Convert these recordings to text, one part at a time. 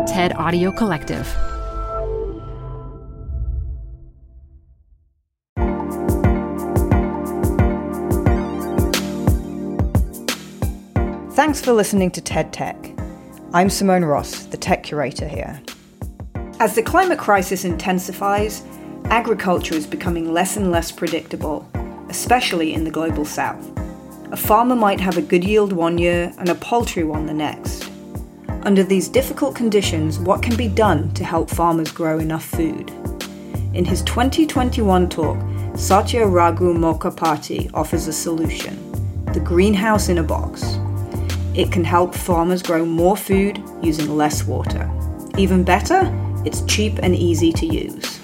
TED Audio Collective. Thanks for listening to TED Tech. I'm Simone Ross, the tech curator here. As the climate crisis intensifies, agriculture is becoming less and less predictable, especially in the global south. A farmer might have a good yield one year and a paltry one the next. Under these difficult conditions, what can be done to help farmers grow enough food? In his 2021 talk, Satya Raghu Mokapati offers a solution: the greenhouse in a box. It can help farmers grow more food using less water. Even better, it's cheap and easy to use.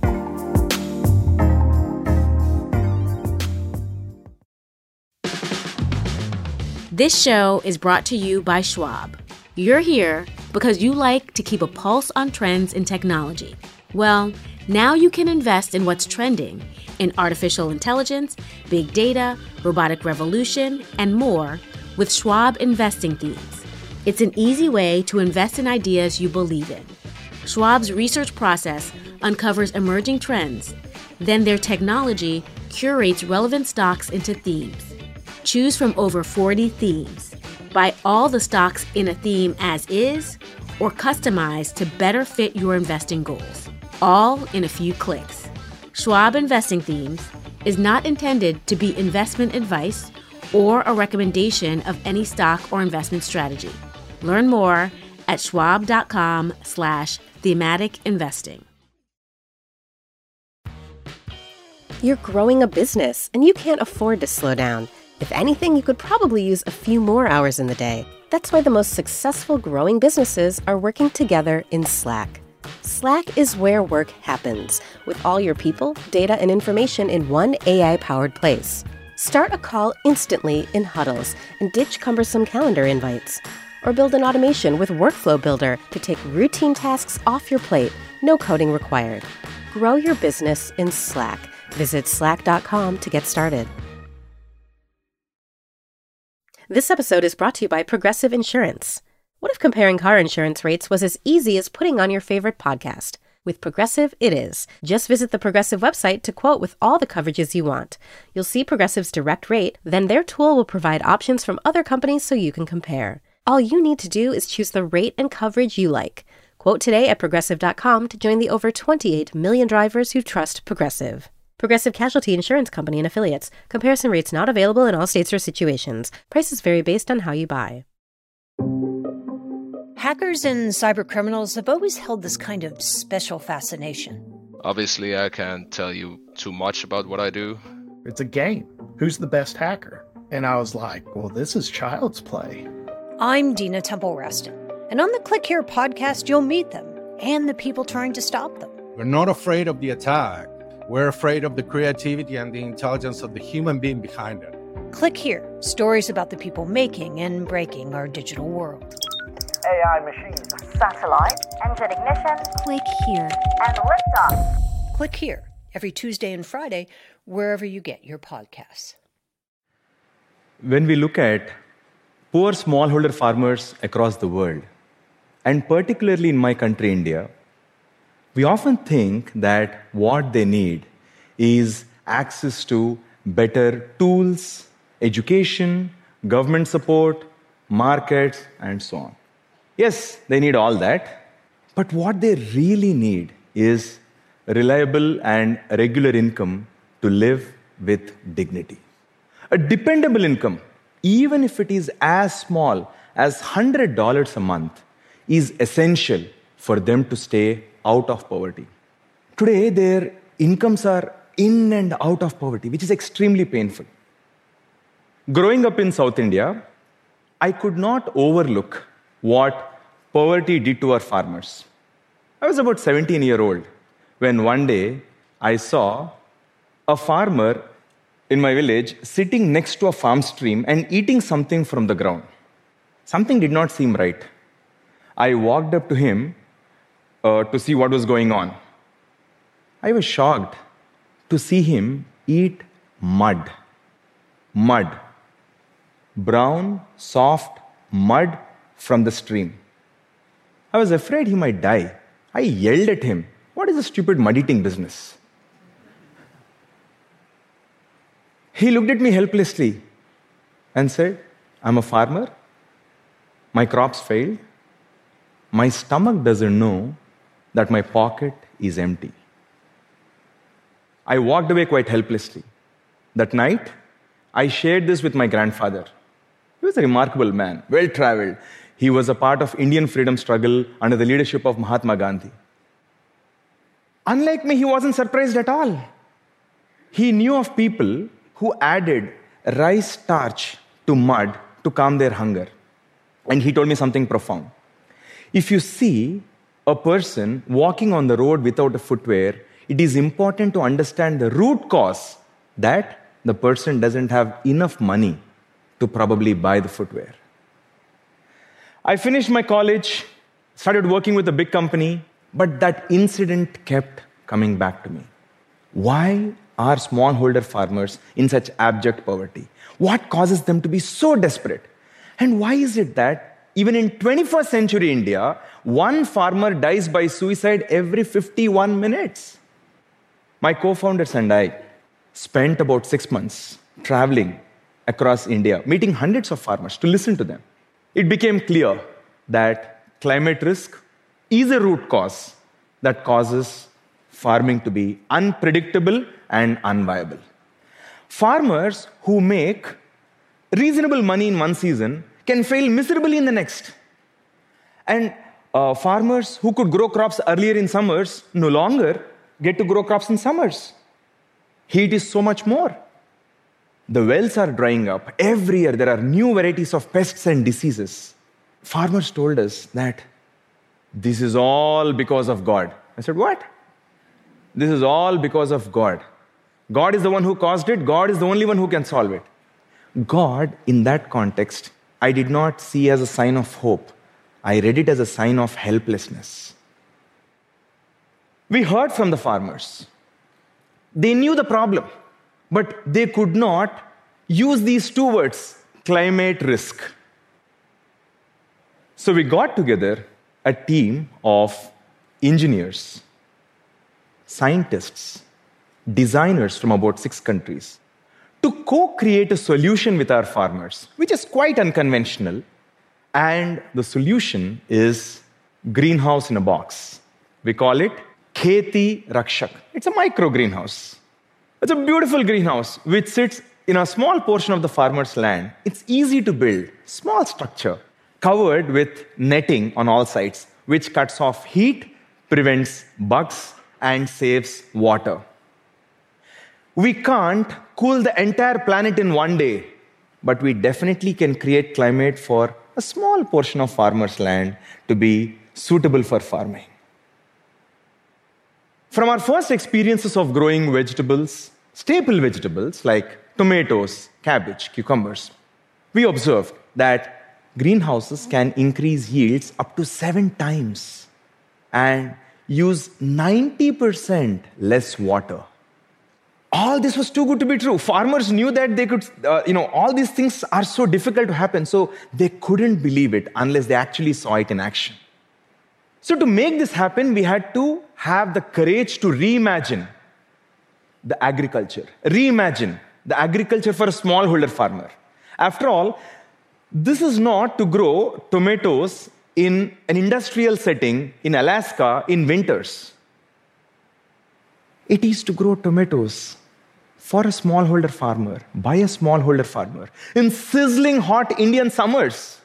This show is brought to you by Schwab. You're here because you like to keep a pulse on trends in technology. Well, now you can invest in what's trending in artificial intelligence, big data, robotic revolution, and more with Schwab Investing Themes. It's an easy way to invest in ideas you believe in. Schwab's research process uncovers emerging trends. Then their technology curates relevant stocks into themes. Choose from over 40 themes. Buy all the stocks in a theme as is, or customize to better fit your investing goals. All in a few clicks. Schwab Investing Themes is not intended to be investment advice or a recommendation of any stock or investment strategy. Learn more at schwab.com/thematic investing. You're growing a business and you can't afford to slow down. If anything, you could probably use a few more hours in the day. That's why the most successful growing businesses are working together in Slack. Slack is where work happens, with all your people, data, and information in one AI-powered place. Start a call instantly in huddles and ditch cumbersome calendar invites. Or build an automation with Workflow Builder to take routine tasks off your plate, no coding required. Grow your business in Slack. Visit slack.com to get started. This episode is brought to you by Progressive Insurance. What if comparing car insurance rates was as easy as putting on your favorite podcast? With Progressive, it is. Just visit the Progressive website to quote with all the coverages you want. You'll see Progressive's direct rate, then their tool will provide options from other companies so you can compare. All you need to do is choose the rate and coverage you like. Quote today at Progressive.com to join the over 28 million drivers who trust Progressive. Progressive Casualty Insurance Company and Affiliates. Comparison rates not available in all states or situations. Prices vary based on how you buy. Hackers and cybercriminals have always held this kind of special fascination. Obviously, I can't tell you too much about what I do. It's a game. Who's the best hacker? And I was like, well, this is child's play. I'm Dina Temple-Raston, and on the Click Here podcast, you'll meet them and the people trying to stop them. We're not afraid of the attack. We're afraid of the creativity and the intelligence of the human being behind it. Click Here, stories about the people making and breaking our digital world. AI machines, satellite, engine ignition, Click Here, and liftoff. Click Here, every Tuesday and Friday, wherever you get your podcasts. When we look at poor smallholder farmers across the world, and particularly in my country, India, we often think that what they need is access to better tools, education, government support, markets, and so on. Yes, they need all that, but what they really need is a reliable and regular income to live with dignity. A dependable income, even if it is as small as $100 a month, is essential for them to stay out of poverty. Today, their incomes are in and out of poverty, which is extremely painful. Growing up in South India, I could not overlook what poverty did to our farmers. I was about 17-year-old when one day I saw a farmer in my village sitting next to a farm stream and eating something from the ground. Something did not seem right. I walked up to him to see what was going on. I was shocked to see him eat mud. Mud. Brown, soft mud from the stream. I was afraid he might die. I yelled at him, "What is this stupid mud eating business?" He looked at me helplessly and said, "I'm a farmer. My crops failed. My stomach doesn't know that my pocket is empty." I walked away quite helplessly. That night, I shared this with my grandfather. He was a remarkable man, well-traveled. He was a part of Indian freedom struggle under the leadership of Mahatma Gandhi. Unlike me, he wasn't surprised at all. He knew of people who added rice starch to mud to calm their hunger. And he told me something profound. If you see a person walking on the road without a footwear, it is important to understand the root cause that the person doesn't have enough money to probably buy the footwear. I finished my college, started working with a big company, but that incident kept coming back to me. Why are smallholder farmers in such abject poverty? What causes them to be so desperate? And why is it that even in 21st century India, one farmer dies by suicide every 51 minutes? My co-founders and I spent about 6 months traveling across India, meeting hundreds of farmers to listen to them. It became clear that climate risk is a root cause that causes farming to be unpredictable and unviable. Farmers who make reasonable money in one season can fail miserably in the next. And farmers who could grow crops earlier in summers no longer get to grow crops in summers. Heat is so much more. The wells are drying up. Every year there are new varieties of pests and diseases. Farmers told us that this is all because of God. I said, what? This is all because of God. God is the one who caused it. God is the only one who can solve it. God, in that context, I did not see as a sign of hope. I read it as a sign of helplessness. We heard from the farmers. They knew the problem, but they could not use these two words, climate risk. So we got together a team of engineers, scientists, designers from about 6 countries to co-create a solution with our farmers, which is quite unconventional. And the solution is greenhouse in a box. We call it Kheti Rakshak. It's a micro greenhouse. It's a beautiful greenhouse which sits in a small portion of the farmer's land. It's easy to build, small structure, covered with netting on all sides, which cuts off heat, prevents bugs, and saves water. We can't cool the entire planet in one day, but we definitely can create climate for a small portion of farmers' land to be suitable for farming. From our first experiences of growing vegetables, staple vegetables like tomatoes, cabbage, cucumbers, we observed that greenhouses can increase yields up to 7 times and use 90% less water. All this was too good to be true. Farmers knew that they could, all these things are so difficult to happen, so they couldn't believe it unless they actually saw it in action. So to make this happen, we had to have the courage to reimagine the agriculture. Reimagine the agriculture for a smallholder farmer. After all, this is not to grow tomatoes in an industrial setting in Alaska in winters. It is to grow tomatoes for a smallholder farmer, by a smallholder farmer, in sizzling hot Indian summers.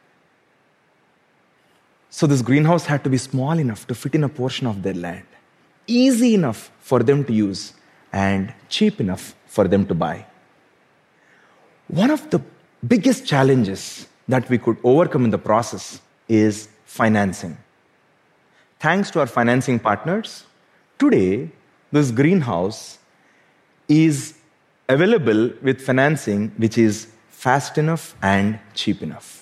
So this greenhouse had to be small enough to fit in a portion of their land, easy enough for them to use, and cheap enough for them to buy. One of the biggest challenges that we could overcome in the process is financing. Thanks to our financing partners, today, this greenhouse is available with financing which is fast enough and cheap enough.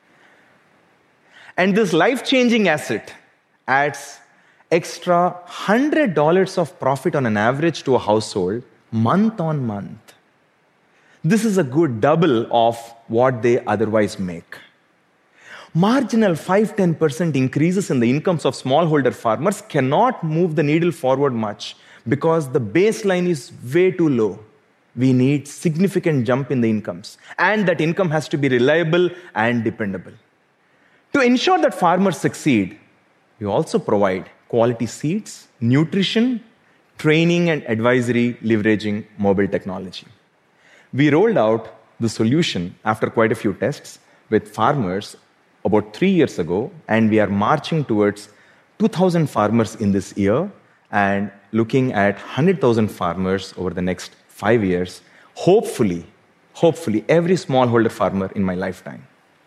And this life-changing asset adds extra $100 of profit on an average to a household month on month. This is a good double of what they otherwise make. Marginal 5-10% increases in the incomes of smallholder farmers cannot move the needle forward much because the baseline is way too low. We need significant jump in the incomes, and that income has to be reliable and dependable. To ensure that farmers succeed, we also provide quality seeds, nutrition, training, and advisory leveraging mobile technology. We rolled out the solution after quite a few tests with farmers about 3 years ago, and we are marching towards 2,000 farmers in this year and looking at 100,000 farmers over the next 5 years, hopefully every smallholder farmer in my lifetime.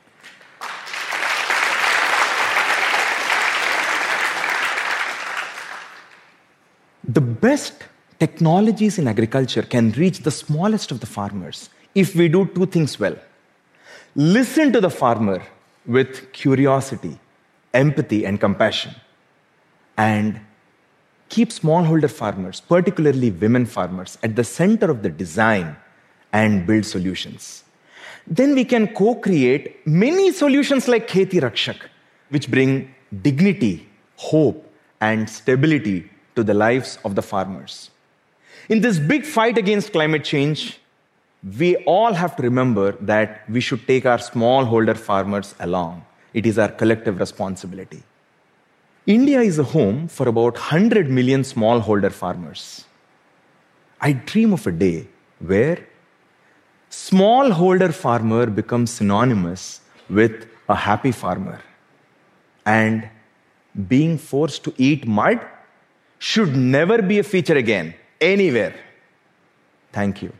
The best technologies in agriculture can reach the smallest of the farmers if we do two things well. Listen to the farmer with curiosity, empathy, and compassion, and keep smallholder farmers, particularly women farmers, at the center of the design and build solutions. Then we can co-create many solutions like Kheti Rakshak, which bring dignity, hope, and stability to the lives of the farmers. In this big fight against climate change, we all have to remember that we should take our smallholder farmers along. It is our collective responsibility. India is a home for about 100 million smallholder farmers. I dream of a day where smallholder farmer becomes synonymous with a happy farmer, and being forced to eat mud should never be a feature again, anywhere. Thank you.